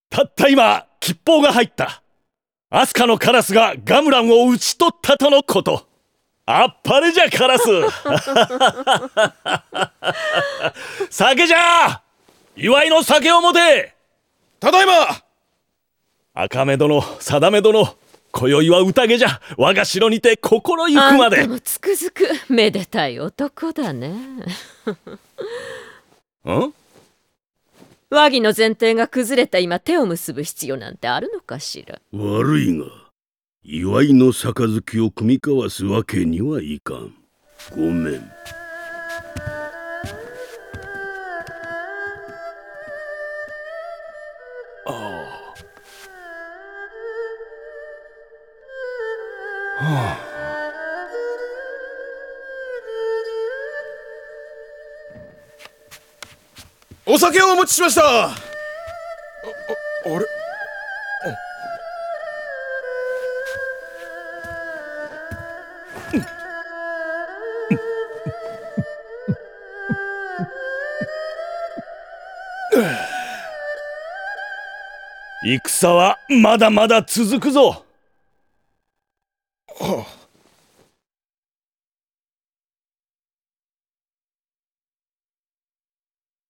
たった今吉報が入った。アスカのカラスがガムランを討ち取ったとのこと。あっぱれじゃカラス。酒じゃ、祝いの酒を持て。 ただいま。 赤目殿、定め殿、今宵は宴じゃ。我が城にて心ゆくまで。 あんたもつくづくめでたい男だね。和議の前提が崩れた今、手を結ぶ必要なんてあるのかしら。 悪いが、祝いの杯を酌み交わすわけにはいかん。ごめん。 お酒をお持ちしました。あれ、 戦はまだまだ続くぞ。 はあ